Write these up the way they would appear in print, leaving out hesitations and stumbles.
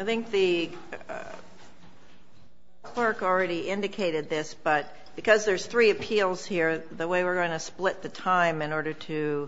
I think the clerk already indicated this, but because there's 3 appeals here, the way we're going to split the time in order to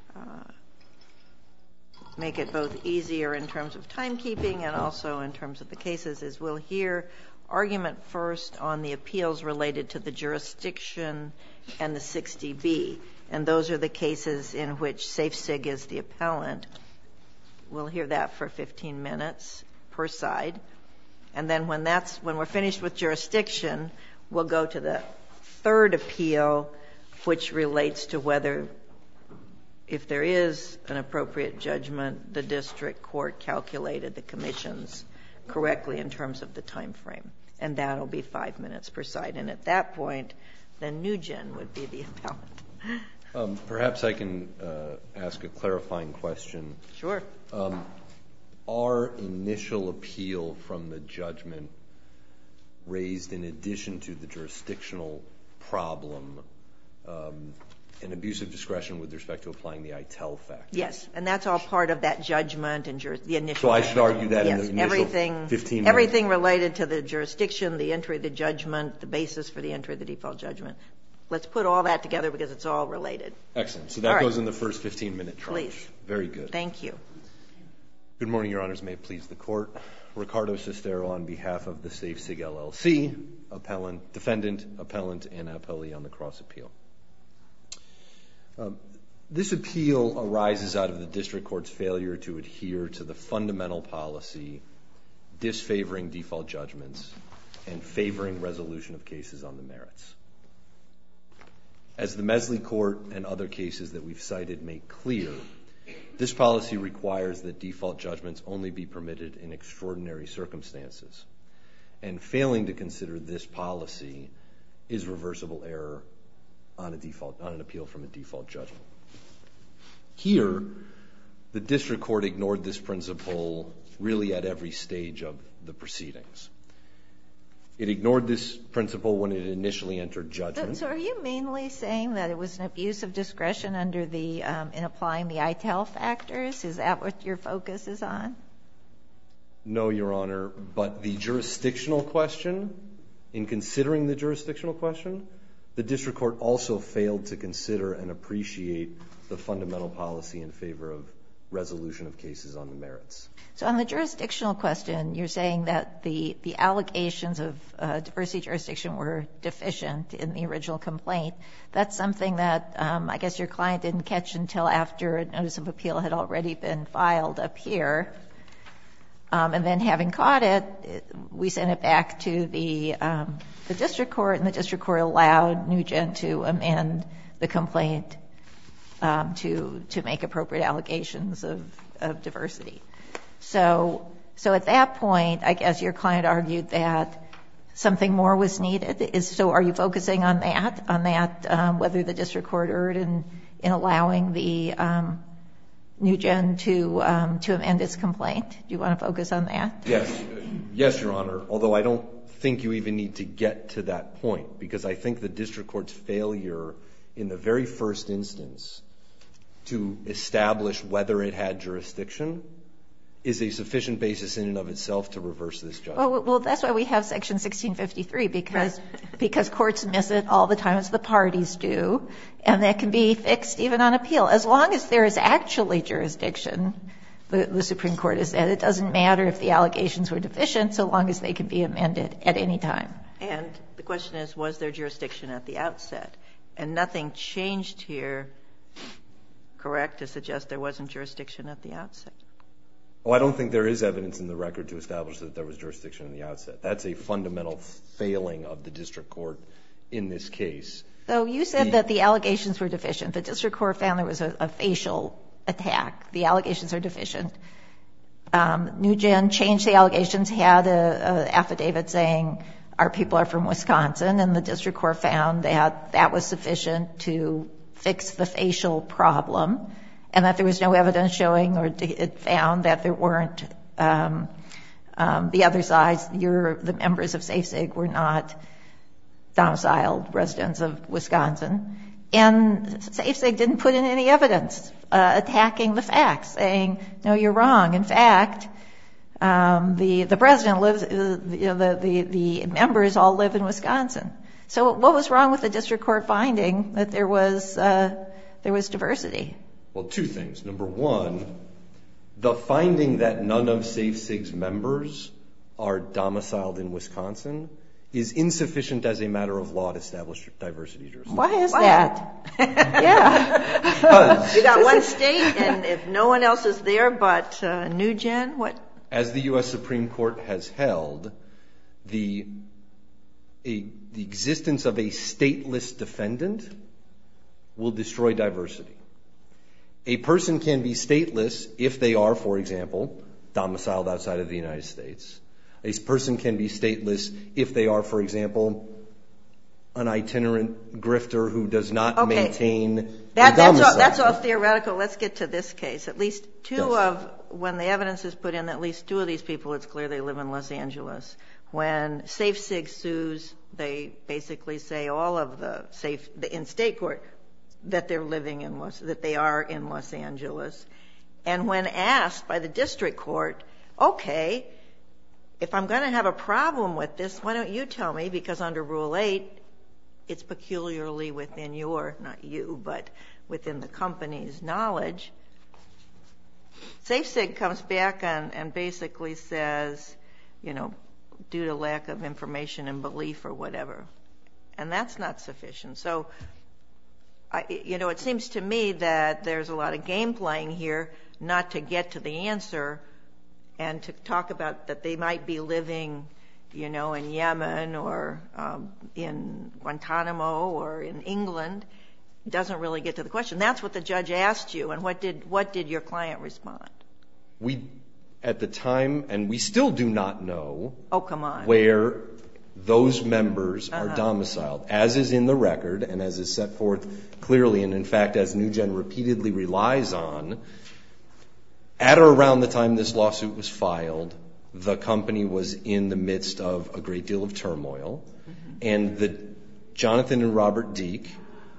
make it both easier in terms of timekeeping and also in terms of the cases is we'll hear argument first on the appeals related to the jurisdiction and the 60B. And those are the cases in which SafeSig is the appellant. We'll hear that for 15 minutes per side. And then when we're finished with jurisdiction, we'll go to the 3rd appeal, which relates to whether, if there is an appropriate judgment, the district court calculated the commissions correctly in terms of the time frame. And that'll be 5 minutes per side. And at that point, then Nugent would be the appellant. Perhaps I can ask a clarifying question. Sure. Our initial appeal from the judgment raised, in addition to the jurisdictional problem, an abuse of discretion with respect to applying the ITEL factors. Yes, and that's all part of that judgment and the initial. So I should argue that in the initial 15 minutes. Everything related to the jurisdiction, the entry of the judgment, the basis for the entry of the default judgment. Let's put all that together because it's all related. Excellent. So that goes in the first 15-minute tranche. Please. Very good. Thank you. Good morning, Your Honors. May it please the Court. Ricardo Cestero on behalf of the SafeSig LLC, defendant, appellant, and appellee on the cross appeal. This appeal arises out of the district court's failure to adhere to the fundamental policy disfavoring default judgments and favoring resolution of cases on the merits. As the Mesley Court and other cases that we've cited make clear, this policy requires that default judgments only be permitted in extraordinary circumstances. And failing to consider this policy is reversible error on an appeal from a default judgment. Here, the district court ignored this principle really at every stage of the proceedings. It ignored this principle when it initially entered judgment. So are you mainly saying that it was an abuse of discretion under in applying the ITEL factors? Is that what your focus is on? No, Your Honor, but the jurisdictional question, in considering the jurisdictional question, the district court also failed to consider and appreciate the fundamental policy in favor of resolution of cases on the merits. So on the jurisdictional question, you're saying that the allegations of diversity jurisdiction were deficient in the original complaint. That's something that I guess your client didn't catch until after a notice of appeal had already been filed up here. And then having caught it, we sent it back to the district court, and the district court allowed Nugent to amend the complaint to make appropriate allegations of diversity. So at that point, I guess your client argued that something more was needed. So are you focusing on that, whether the district court erred in allowing the Nugent to amend its complaint? Do you want to focus on that? Yes, Your Honor, although I don't think you even need to get to that point, because I think the district court's failure in the very first instance to establish whether it had jurisdiction is a sufficient basis in and of itself to reverse this judgment. Well, that's why we have Section 1653, because courts miss it all the time, as the parties do, and that can be fixed even on appeal. As long as there is actually jurisdiction, the Supreme Court has said, it doesn't matter if the allegations were deficient, so long as they can be amended at any time. And the question is, was there jurisdiction at the outset? And nothing changed here, correct, to suggest there wasn't jurisdiction at the outset? Oh, I don't think there is evidence in the record to establish that there was jurisdiction in the outset. That's a fundamental failing of the district court in this case. So you said that the allegations were deficient. The district court found there was a facial attack. The allegations are deficient. Nugent changed the allegations, had an affidavit saying our people are from Wisconsin, and the district court found that that was sufficient to fix the facial problem, and that there was no evidence showing, or it found that there weren't the other sides, the members of SafeSig were not domiciled residents of Wisconsin. And SafeSig didn't put in any evidence attacking the facts, saying, no, you're wrong. In fact, the president lives, the members all live in Wisconsin. So what was wrong with the district court finding that there was diversity? Well, two things. Number one, the finding that none of SafeSig's members are domiciled in Wisconsin is insufficient as a matter of law to establish diversity jurisdiction. Why is that? Yeah. You got one state, and if no one else is there but NewGen, what? As the U.S. Supreme Court has held, the existence of a stateless defendant will destroy diversity. A person can be stateless if they are, for example, domiciled outside of the United States. A person can be stateless if they are, for example, an itinerant grifter who does not maintain a domicile. That's all theoretical. Let's get to this case. At least when the evidence is put in, at least two of these people, it's clear they live in Los Angeles. When SafeSig sues, they basically say all of the in-state court that they're living in that they are in Los Angeles. And when asked by the district court, okay, if I'm going to have a problem with this, why don't you tell me? Because under Rule 8, it's peculiarly within not you, but within the company's knowledge. SafeSig comes back and basically says, due to lack of information and belief or whatever. And that's not sufficient. So, it seems to me that there's a lot of game playing here not to get to the answer and to talk about that they might be living, in Yemen or in Guantanamo or in England. It doesn't really get to the question. That's what the judge asked you, and what did your client respond? We, at the time, and we still do not know where those members are domiciled, as is in the record and as is set forth clearly, and in fact, as NewGen repeatedly relies on. At or around the time this lawsuit was filed, the company was in the midst of a great deal of turmoil, and Jonathan and Robert Deek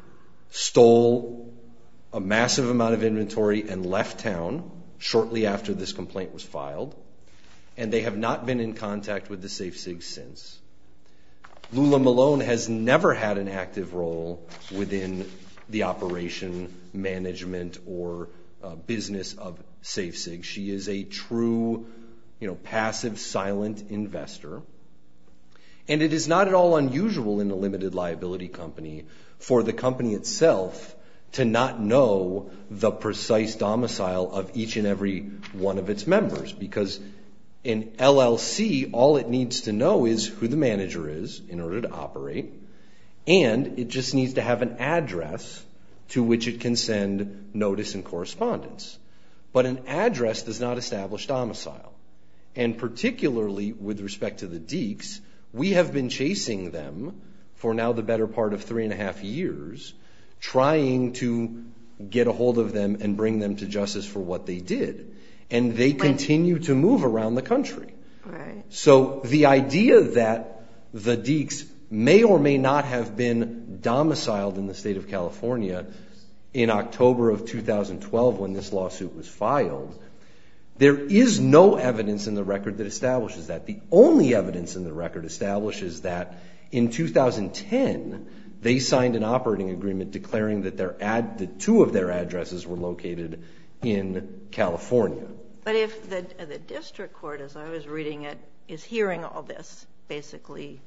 stole a massive amount of inventory and left town shortly after this complaint was filed, and they have not been in contact with the SafeSig since. Lula Malone has never had an active role within the operation, management, or business of SafeSig. She is a true, passive, silent investor. And it is not at all unusual in a limited liability company for the company itself to not know the precise domicile of each and every one of its members, because in LLC, all it needs to know is who the manager is in order to operate, and it just needs to have an address to which it can send notice and correspondence. But an address does not establish domicile. And particularly with respect to the Deeks, we have been chasing them for now the better part of 3.5 years, trying to get a hold of them and bring them to justice for what they did. And they continue to move around the country. Right. So the idea that the Deeks may or may not have been domiciled in the state of California in October of 2012 when this lawsuit was filed, there is no evidence in the record that establishes that. The only evidence in the record establishes that in 2010, they signed an operating agreement declaring that that two of their addresses were located in California. But if the district court, as I was reading it, is hearing all this basically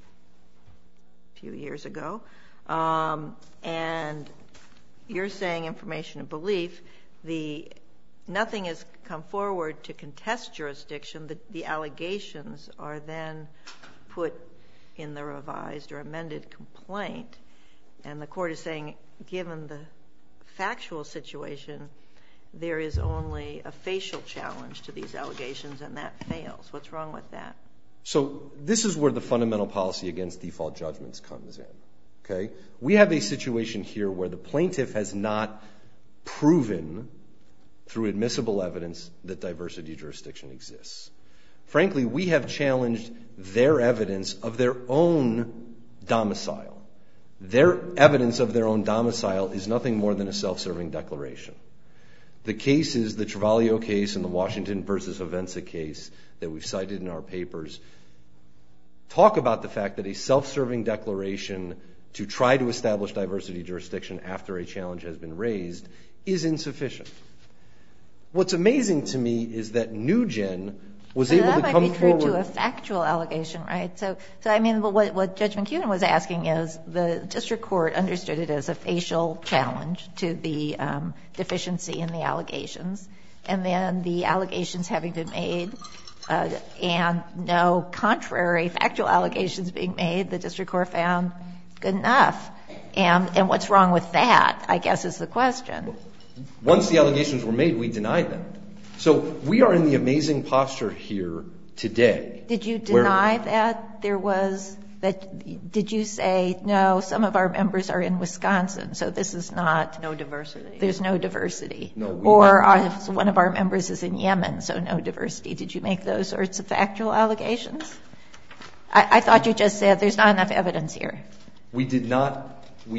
a few years ago, and you're saying information and belief, nothing has come forward to contest jurisdiction, the allegations are then put in the revised or amended complaint, and the court is saying, given the factual situation, there is only a facial challenge to these allegations, and that fails. What's wrong with that? So this is where the fundamental policy against default judgments comes in. Okay? We have a situation here where the plaintiff has not proven through admissible evidence that diversity jurisdiction exists. Frankly, we have challenged their evidence of their own domicile. Their evidence of their own domicile is nothing more than a self-serving declaration. The cases, the Travaglio case and the Washington versus Avenza case that we've cited in our papers, talk about the fact that a self-serving declaration to try to establish diversity jurisdiction after a challenge has been raised is insufficient. What's amazing to me is that NewGen was able to come forward. That might be true to a factual allegation, right? So I mean, what Judge McKeown was asking is the district court understood it as a facial challenge to the deficiency in the allegations, and then the allegations having been made and no contrary factual allegations being made, the district court found good enough. And what's wrong with that, I guess, is the question. Once the allegations were made, we denied them. So we are in the amazing posture here today. Did you deny that there was, did you say, no, some of our members are in Wisconsin, so this is not. No diversity. There's no diversity. No, or one of our members is in Yemen, so no diversity. Did you make those sorts of factual allegations? I thought you just said there's not enough evidence here. We did not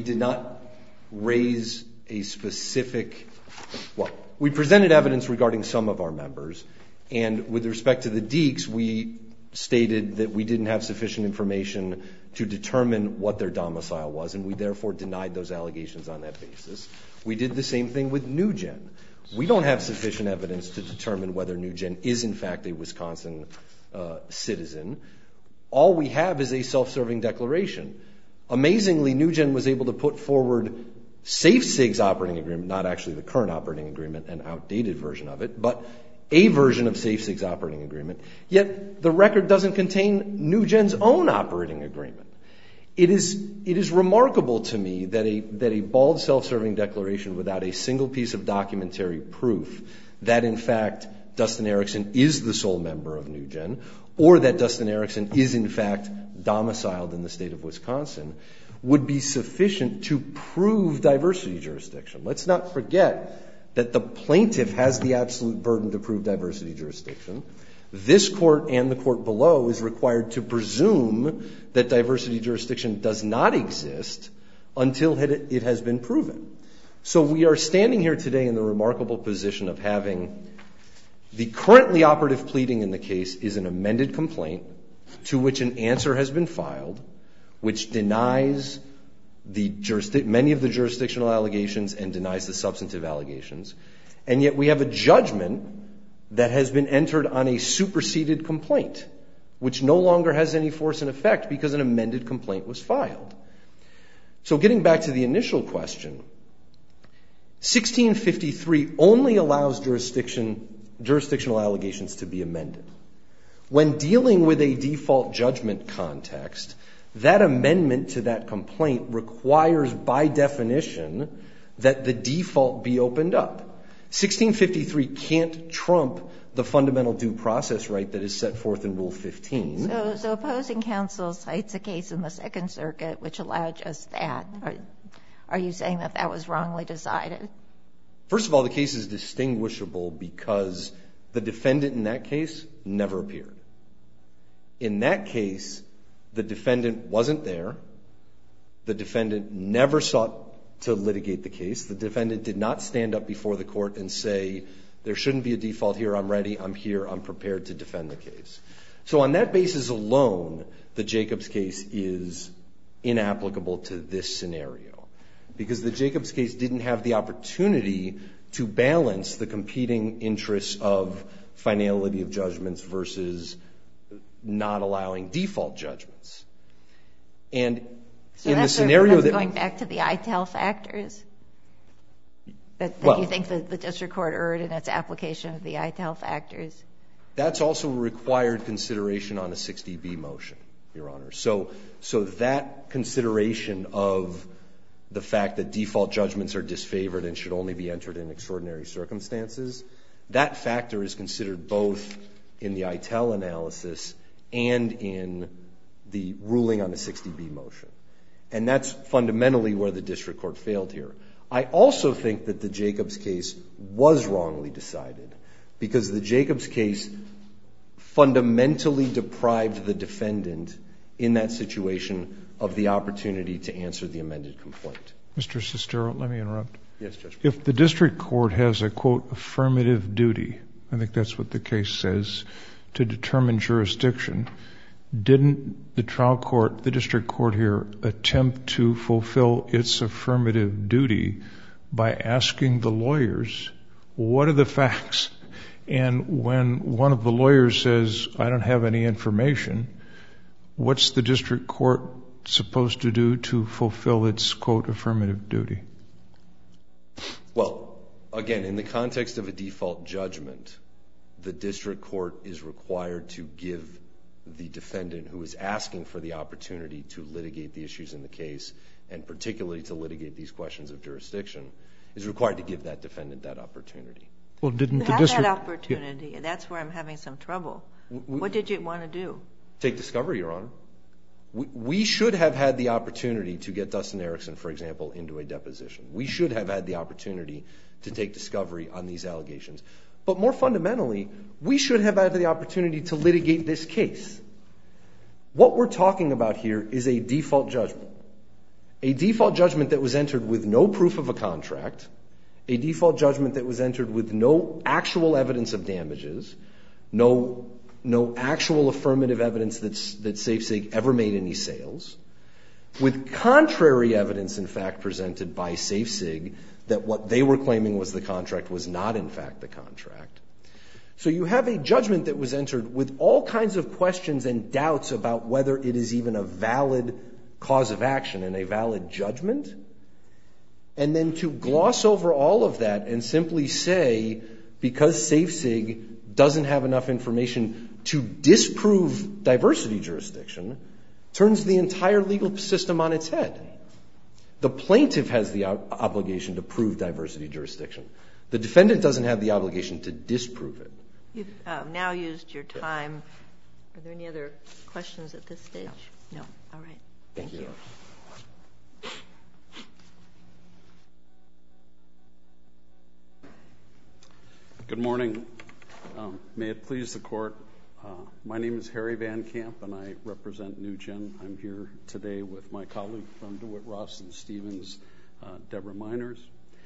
raise a specific, well, we presented evidence regarding some of our members, and with respect to the Deeks, we stated that we didn't have sufficient information to determine what their domicile was, and we therefore denied those allegations on that basis. We did the same thing with NewGen. We don't have sufficient evidence to determine whether NewGen is in fact a Wisconsin citizen. All we have is a self-serving declaration. Amazingly, NewGen was able to put forward SafeSig's operating agreement, not actually the current operating agreement, an outdated version of it, but a version of SafeSig's operating agreement. Yet the record doesn't contain NewGen's own operating agreement. It is remarkable to me that a bald self-serving declaration without a single piece of documentary proof that in fact Dustin Erickson is the sole member of NewGen, or that Dustin Erickson is in fact domiciled in the state of Wisconsin, would be sufficient to prove diversity jurisdiction. Let's not forget that the plaintiff has the absolute burden to prove diversity jurisdiction. This court and the court below is required to presume that diversity jurisdiction does not exist until it has been proven. So we are standing here today in the remarkable position of having the currently operative pleading in the case is an amended complaint to which an answer has been filed, which denies many of the jurisdictional allegations and denies the substantive allegations. And yet we have a judgment that has been entered on a superseded complaint, which no longer has any force and effect because an amended complaint was filed. So getting back to the initial question, 1653 only allows jurisdictional allegations to be amended. When dealing with a default judgment context, that amendment to that complaint requires by definition that the default be opened up. 1653 can't trump the fundamental due process right that is set forth in Rule 15. So opposing counsel cites a case in the Second Circuit which allowed just that. Are you saying that that was wrongly decided? First of all, the case is distinguishable because the defendant in that case never appeared. In that case, the defendant wasn't there. The defendant never sought to litigate the case. The defendant did not stand up before the court and say, there shouldn't be a default here, I'm ready, I'm here, I'm prepared to defend the case. So on that basis alone, the Jacobs case is inapplicable to this scenario because the Jacobs case didn't have the opportunity to balance the competing interests of finality of judgments versus not allowing default judgments. And so in the scenario that going back to the ITEL factors, that you think that the district court erred in its application of the ITEL factors? That's also required consideration on a 60B motion, Your Honor. So that consideration of the fact that default judgments are disfavored and should only be entered in extraordinary circumstances, that factor is considered both in the ITEL analysis and in the ruling on the 60B motion. And that's fundamentally where the district court failed here. I also think that the Jacobs case was wrongly decided because the Jacobs case fundamentally deprived the defendant in that situation of the opportunity to answer the amended complaint. Mr. Sestero, let me interrupt. Yes, Judge. If the district court has a, quote, affirmative duty, I think that's what the case says, to determine jurisdiction, didn't the district court here attempt to fulfill its affirmative duty by asking the lawyers, what are the facts? And when one of the lawyers says, I don't have any information, what's the district court supposed to do to fulfill its, quote, affirmative duty? Well, again, in the context of a default judgment, the district court is required to give the defendant who is asking for the opportunity to litigate the issues in the case, and particularly to litigate these questions of jurisdiction, is required to give that defendant that opportunity. Well, didn't You the have district... that opportunity, and that's where I'm having some trouble. What did you want to do? Take discovery, Your Honor. We should have had the opportunity to get Dustin Erickson, for example, into a deposition. We should have had the opportunity to take discovery on these allegations. But more fundamentally, we should have had the opportunity to litigate this case. What we're talking about here is a default judgment. A default judgment that was entered with no proof of a contract, a default judgment that was entered with no actual evidence of damages, no actual affirmative evidence that SafeSig ever made any sales, with contrary evidence, in fact, presented by SafeSig that what they were claiming was the contract was not, in fact, the contract. So you have a judgment that was entered with all kinds of questions and doubts about whether it is even a valid cause of action and a valid judgment. And then to gloss over all of that and simply say, because SafeSig doesn't have enough information to disprove diversity jurisdiction, turns the entire legal system on its head. The plaintiff has the obligation to prove diversity jurisdiction. The defendant doesn't have the obligation to disprove it. You've now used your time. Are there any other questions at this stage? No. All right. Thank you. Good morning. May it please the court. My name is Harry Van Camp, and I represent NewGen. I'm here today with my colleague from DeWitt Ross and Stevens, Deborah Miners.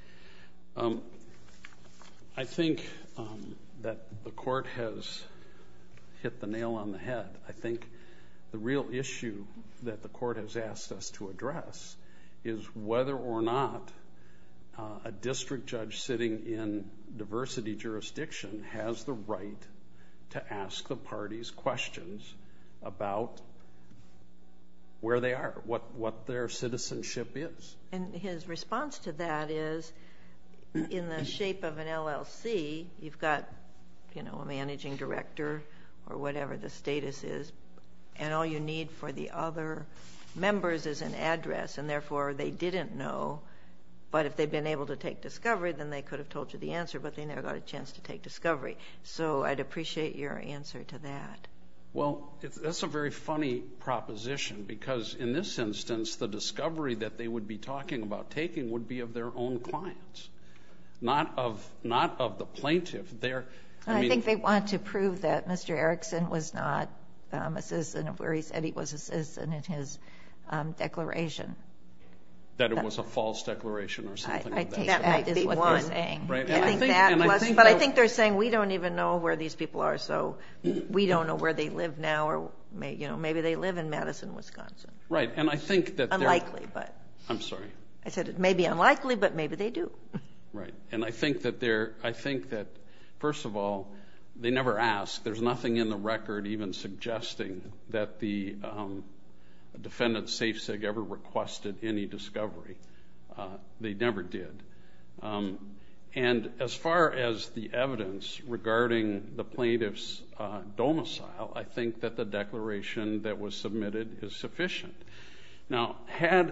I think that the court has hit the nail on the head. I think the real issue that the court has asked us to address is whether or not a district judge sitting in diversity jurisdiction has the right to ask the parties questions about where they are, what their citizenship is. And his response to that is, in the shape of an LLC, you've got, a managing director or whatever the status is, and all you need for the other members is an address, and therefore they didn't know. But if they'd been able to take discovery, then they could have told you the answer, but they never got a chance to take discovery. So I'd appreciate your answer to that. Well, that's a very funny proposition, because in this instance, the discovery that they would be talking about taking would be of their own clients, not of the plaintiff. I think they want to prove that Mr. Erickson was not a citizen, where he said he was a citizen in his declaration. That it was a false declaration or something like that. That might be what one. They're saying. Right. I think they're saying we don't even know where these people are, so we don't know where they live now, or maybe they live in Madison, Wisconsin. Right, and I think that unlikely, but I'm sorry. I said it may be unlikely, but maybe they do. Right, and I think that first of all, they never asked. There's nothing in the record even suggesting that the defendant SafeSig ever requested any discovery. They never did. And as far as the evidence regarding the plaintiff's domicile, I think that the declaration that was submitted is sufficient. Now, had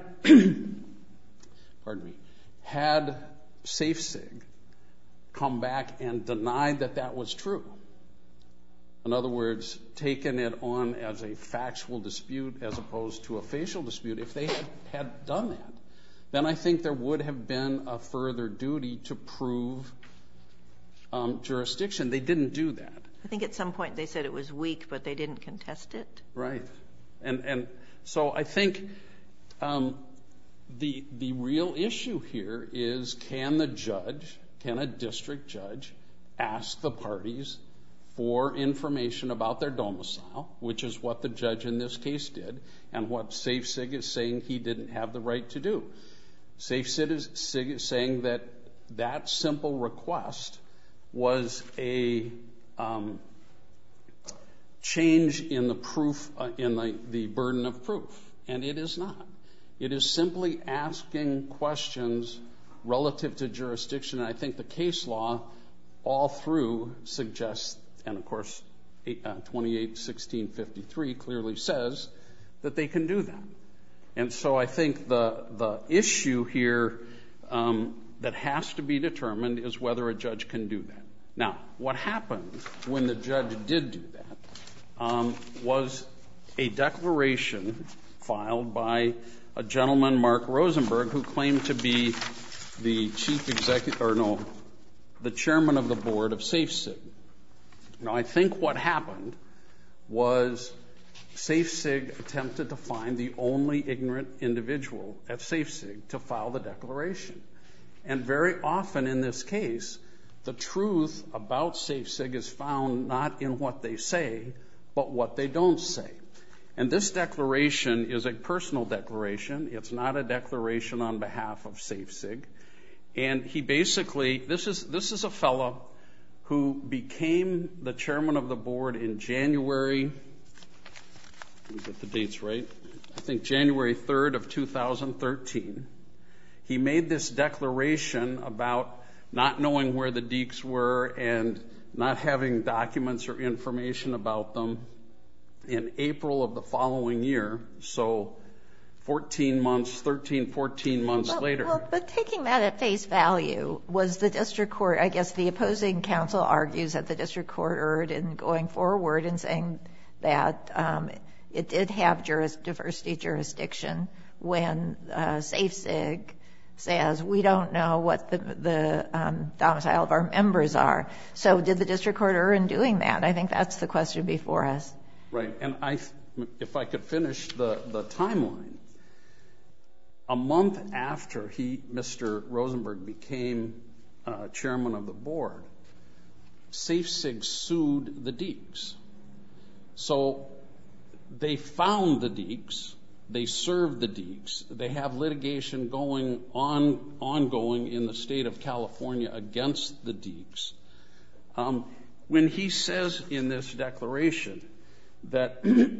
SafeSig come back and denied that that was true, in other words, taken it on as a factual dispute as opposed to a facial dispute, if they had done that, then I think there would have been a further duty to prove jurisdiction. They didn't do that. I think at some point they said it was weak, but they didn't contest it. Right. And so I think the real issue here is, can a district judge ask the parties for information about their domicile, which is what the judge in this case did, and what SafeSig is saying he didn't have the right to do. SafeSig is saying that that simple request was a change in the proof, in the burden of proof, and it is not. It is simply asking questions relative to jurisdiction. And I think the case law all through suggests, and of course 28-1653 clearly says that they can do that. And so I think the issue here that has to be determined is whether a judge can do that. Now, what happened when the judge did do that was a declaration filed by a gentleman, Mark Rosenberg, who claimed to be the the chairman of the board of SafeSig. Now, I think what happened was SafeSig attempted to find the only ignorant individual at SafeSig to file the declaration. And very often in this case, the truth about SafeSig is found not in what they say, but what they don't say. And this declaration is a personal declaration. It's not a declaration on behalf of SafeSig. And he basically, this is a fellow who became the chairman of the board in January, let me get the dates right, I think January 3rd of 2013. He made this declaration about not knowing where the Deeks were and not having documents or information about them in April of the following year, so 14 months later. Well, but taking that at face value, was the district court, I guess the opposing counsel argues that the district court erred in going forward and saying that it did have diversity jurisdiction when SafeSig says we don't know what the domicile of our members are. So did the district court err in doing that? I think that's the question before us. Right, and if I could finish the timeline, a month after Mr. Rosenberg became chairman of the board, SafeSig sued the Deeks. So they found the Deeks, they served the Deeks, they have litigation ongoing in the state of California against the Deeks. When he says in this declaration that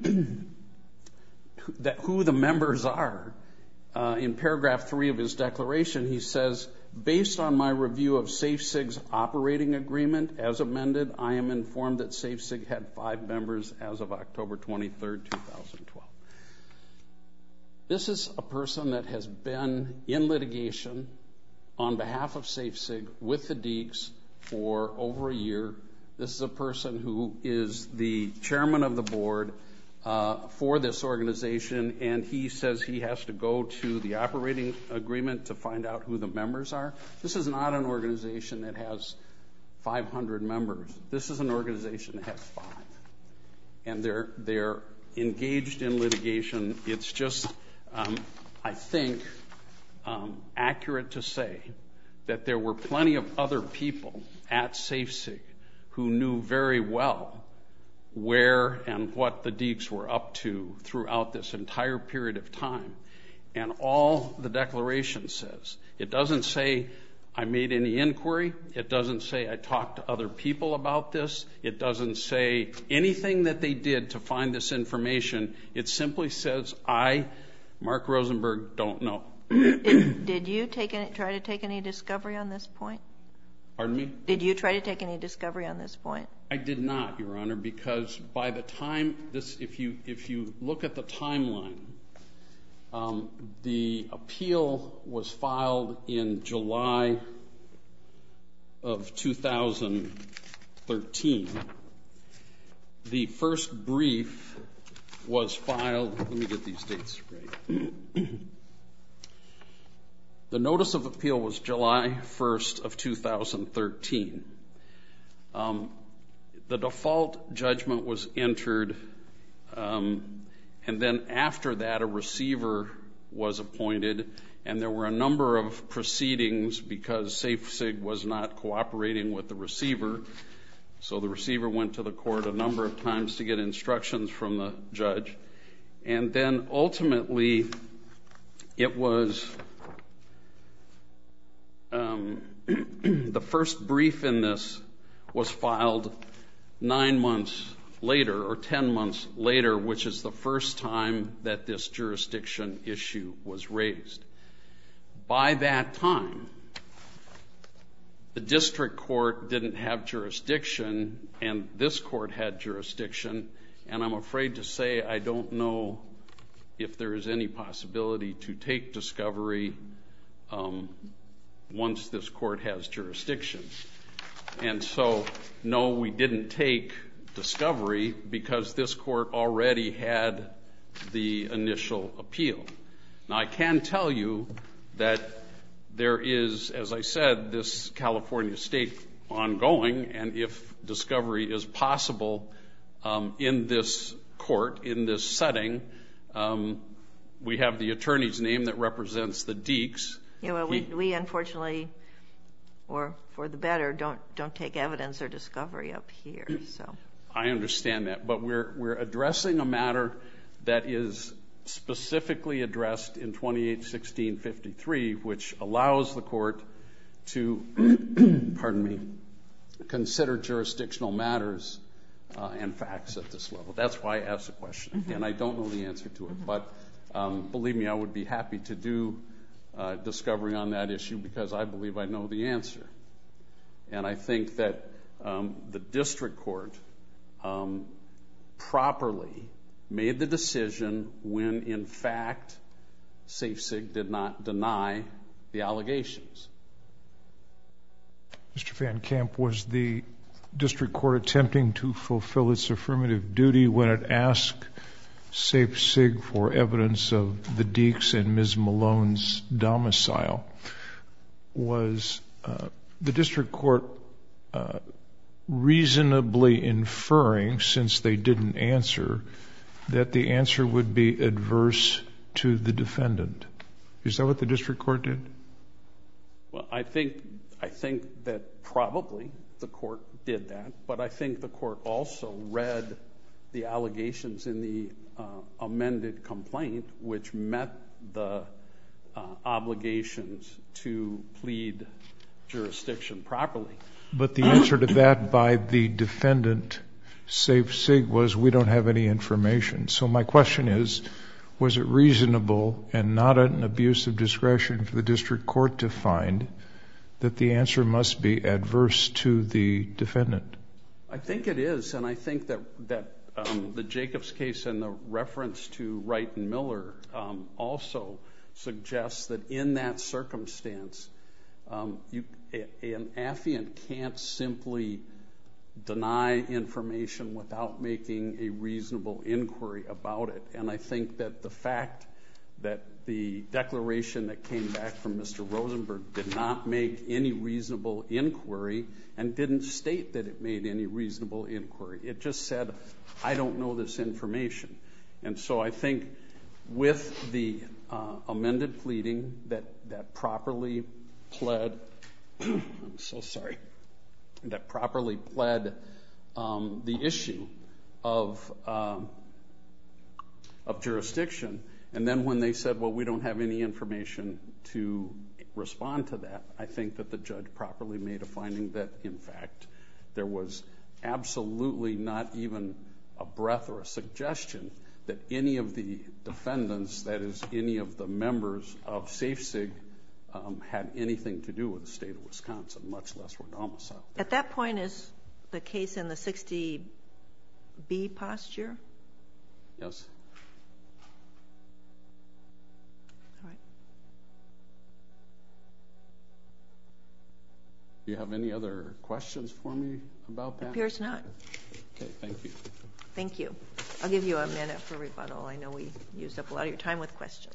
who the members are, in paragraph 3 of his declaration, he says, based on my review of SafeSig's operating agreement as amended, I am informed that SafeSig had 5 members as of October 23rd, 2012. This is a person that has been in litigation on behalf of SafeSig with the Deeks for over a year. This is a person who is the chairman of the board for this organization, and he says he has to go to the operating agreement to find out who the members are. This is not an organization that has 500 members. This is an organization that has 5. And they're engaged in litigation. It's just, I think, accurate to say that there were plenty of other people at SafeSig who knew very well where and what the Deeks were up to throughout this entire period of time. And all the declaration says, it doesn't say I made any inquiry. It doesn't say I talked to other people about this. It doesn't say anything that they did to find this information. It simply says I, Mark Rosenberg, don't know. Did you try to take any discovery on this point? Pardon me? Did you try to take any discovery on this point? I did not, Your Honor, because by the time this, if you look at the timeline, the appeal was filed in July of 2013. The first brief was filed, let me get these dates right. The notice of appeal was July 1st of 2013. The default judgment was entered, and then after that a receiver was appointed, and there were a number of proceedings because SafeSig was not cooperating with the receiver. So the receiver went to the court a number of times to get instructions from the judge. And then ultimately it was the first brief in this was filed 9 months later or 10 months later, which is the first time that this jurisdiction issue was raised. By that time, the district court didn't have jurisdiction, and this court had jurisdiction, and I'm afraid to say I don't know if there is any possibility to take discovery once this court has jurisdiction. And so, no, we didn't take discovery because this court already had the initial appeal. Now, I can tell you that there is, as I said, this California state ongoing, and if discovery is possible in this court, in this setting, we have the attorney's name that represents the Deeks. Yeah, well, we unfortunately, or for the better, don't take evidence or discovery up here. So I understand that, but we're addressing a matter that is specifically addressed in 281653, which allows the court to, consider jurisdictional matters and facts at this level. That's why I asked the question, and I don't know the answer to it. But believe me, I would be happy to do discovery on that issue because I believe I know the answer. And I think that the district court properly made the decision when, in fact, SafeSig did not deny the allegations. Mr. Van Camp, was the district court attempting to fulfill its affirmative duty when it asked SafeSig for evidence of the Deeks and Ms. Malone's domicile? Was the district court reasonably inferring, since they didn't answer, that the answer would be adverse to the defendant? Is that what the district court did? Well, I think that probably the court did that, but I think the court also read the allegations in the amended complaint, which met the obligations to plead jurisdiction properly. But the answer to that by the defendant, SafeSig, was we don't have any information. So my question is, was it reasonable and not an abuse of discretion for the district court to find that the answer must be adverse to the defendant? I think it is, and I think that the Jacobs case and the reference to Wright and Miller also suggests that in that circumstance, an affiant can't simply deny information without making a reasonable inquiry about it. And I think that the fact that the declaration that came back from Mr. Rosenberg did not make any reasonable inquiry and didn't state that it made any reasonable inquiry. It just said, I don't know this information. And so I think with the amended pleading that properly pled, I'm so sorry, that properly pled the issue of jurisdiction, and then when they said, well, we don't have any information to respond to that, I think that the judge properly made a finding that, in fact, there was absolutely not even a breath or a suggestion that any of the defendants, that is, any of the members of SafeSig, had anything to do with the state of Wisconsin, much less were domiciled. At that point, is the case in the 60B posture? Yes. All right. Do you have any other questions for me about that? Appears not. Okay, thank you. Thank you. I'll give you a minute for rebuttal. I know we used up a lot of your time with questions.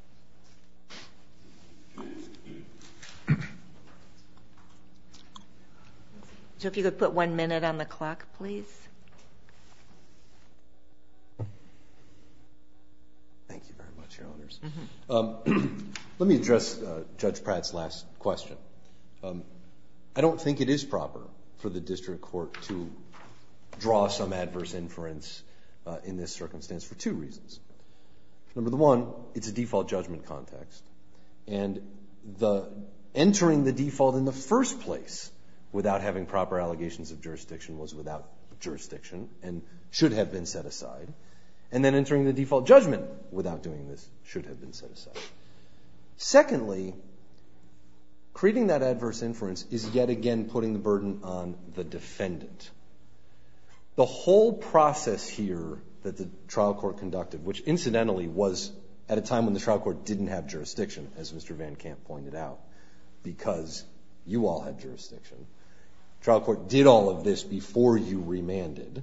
So if you could put 1 minute on the clock, please. Thank you very much. Your Honors. Let me address Judge Pratt's last question. I don't think it is proper for the district court to draw some adverse inference in this circumstance for two reasons. Number one, it's a default judgment context, and entering the default in the first place without having proper allegations of jurisdiction was without jurisdiction and should have been set aside. And then entering the default judgment without doing this should have been set aside. Secondly, creating that adverse inference is yet again putting the burden on the defendant. The whole process here that the trial court conducted, which incidentally was at a time when the trial court didn't have jurisdiction, as Mr. Van Camp pointed out, because you all had jurisdiction. Trial court did all of this before you remanded.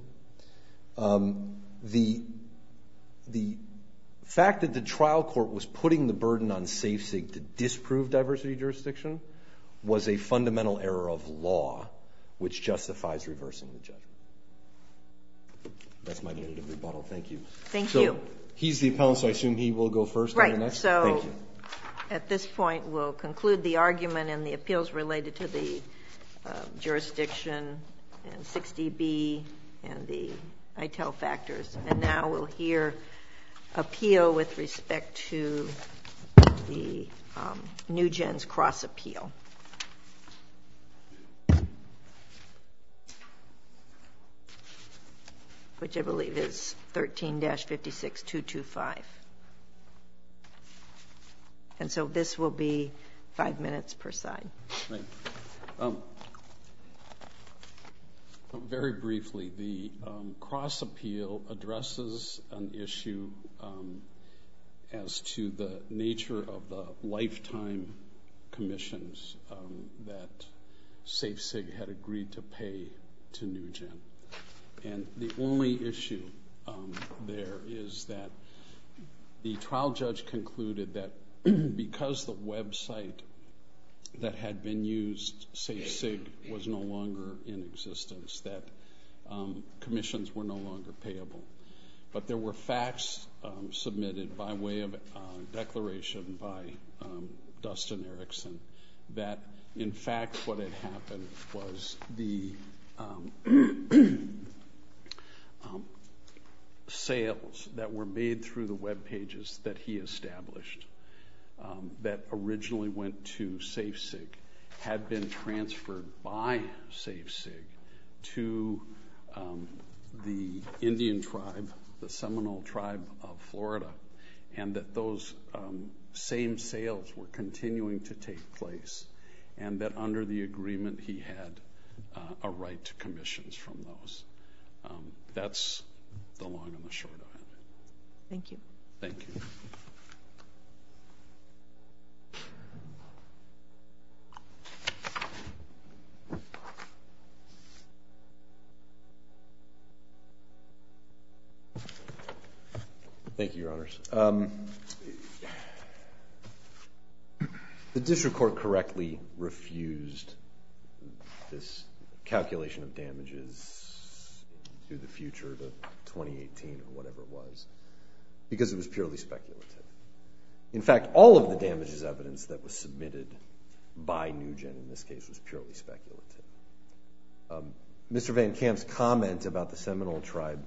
The fact that the trial court was putting the burden on SafeSig to disprove diversity jurisdiction was a fundamental error of law, which justifies reversing the judgment. That's my minute of rebuttal. Thank you. Thank you. He's the appellant, so I assume he will go first on the next? So thank you. At this point, we'll conclude the argument and the appeals related to the jurisdiction and 60B and the ITEL factors. And now we'll hear appeal with respect to the Newgen's cross appeal. Which I believe is 13-56225. And so this will be 5 minutes per side. Right. Very briefly, the cross appeal addresses an issue as to the nature of the lifetime commissions that SafeSig had agreed to pay to Newgen. And the only issue there is that the trial judge concluded that because the website that had been used, SafeSig, was no longer in existence, that commissions were no longer payable. But there were facts submitted by way of declaration by Dustin Erickson that, in fact, what had happened was the sales that were made through the web pages that he established that originally went to SafeSig had been transferred by SafeSig to the Indian tribe, the Seminole tribe of Florida, and that those same sales were continuing to take place, and that under the agreement he had a right to commissions from those. That's the long and the short of it. Thank you. Thank you. Thank you, Your Honors. The district court correctly refused this calculation of damages to the future, to 2018 or whatever it was, because it was purely speculative. In fact, all of the damages evidence that was submitted by Newgen in this case was purely speculative. Mr. Van Camp's comment about the Seminole tribe,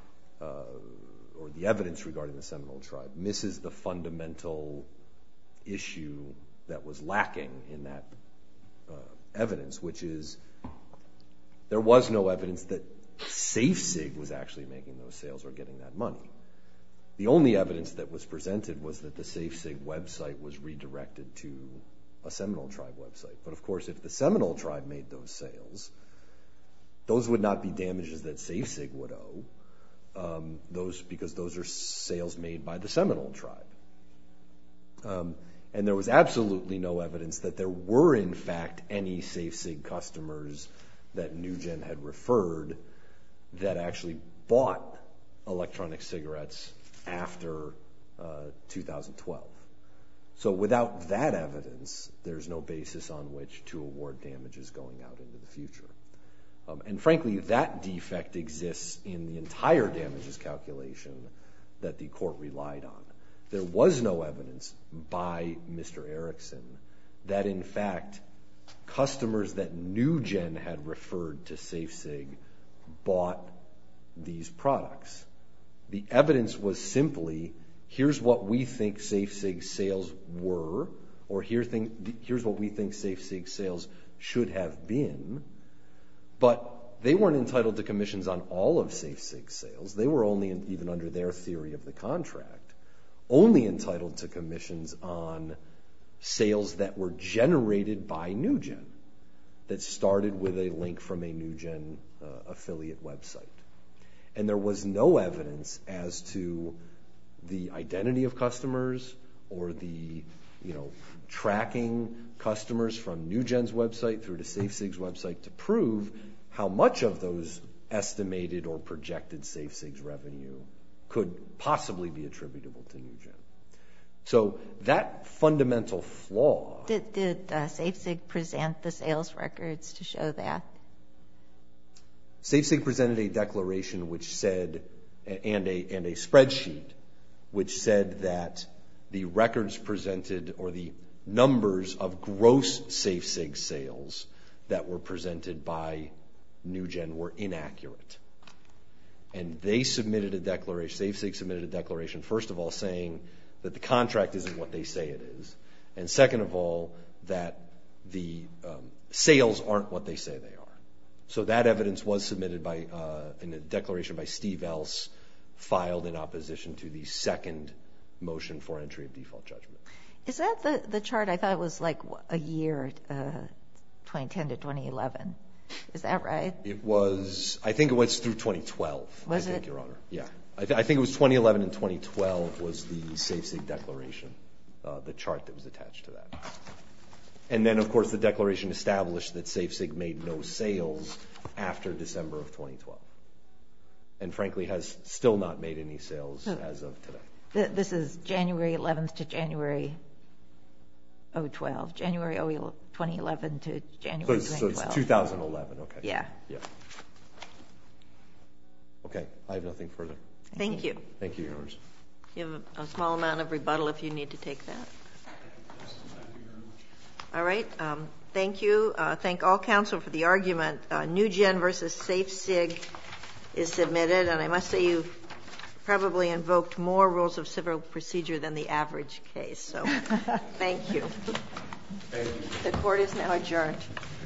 or the evidence regarding the Seminole tribe, misses the fundamental issue that was lacking in that evidence, which is there was no evidence that SafeSig was actually making those sales or getting that money. The only evidence that was presented was that the SafeSig website was redirected to a Seminole tribe website. But of course, if the Seminole tribe made those sales, those would not be damages that SafeSig would owe, because those are sales made by the Seminole tribe. And there was absolutely no evidence that there were, in fact, any SafeSig customers that Newgen had referred that actually bought electronic cigarettes after 2012. So without that evidence, there's no basis on which to award damages going out into the future. And frankly, that defect exists in the entire damages calculation that the court relied on. there was no evidence by Mr. Erickson that, in fact, customers that NewGen had referred to SafeSig bought these products. The evidence was simply, here's what we think SafeSig sales were, or here's what we think SafeSig sales should have been, but they weren't entitled to commissions on all of SafeSig sales. They were only, even under their theory of the contract, only entitled to commissions on sales that were generated by NewGen, that started with a link from a NewGen affiliate website. And there was no evidence as to the identity of customers or the, tracking customers from NewGen's website through to SafeSig's website to prove how much of those estimated or projected SafeSig's revenue could possibly be attributable to NewGen. So that fundamental flaw... Did SafeSig present the sales records to show that? SafeSig presented a declaration which said, and a spreadsheet, which said that the records presented, or the numbers of gross SafeSig sales that were presented by NewGen were inaccurate. And they submitted a declaration, SafeSig submitted a declaration, first of all, saying that the contract isn't what they say it is, and second of all, that the sales aren't what they say they are. So that evidence was submitted in a declaration by Steve Else, filed in opposition to the second motion for entry of default judgment. Is that the chart? I thought it was like a year, 2010 to 2011. Is that right? It was, I think it was through 2012. Was I think, it? Your Honor. Yeah. I think it was 2011 and 2012 was the SafeSig declaration, the chart that was attached to that. And then, of course, the declaration established that SafeSig made no sales after December of 2012. And frankly, has still not made any sales as of today. This is January 11th to January 2012. January 2011 to January 2012. So it's 2011, okay. Yeah. Yeah. Okay, I have nothing further. Thank you. Thank you, Your Honors. You have a small amount of rebuttal if you need to take that. All right. Thank you. Thank all counsel for the argument. NewGen versus SafeSig is submitted, and I must say you've probably invoked more rules of civil procedure than the average case. So thank you. Thank you. The court is now adjourned.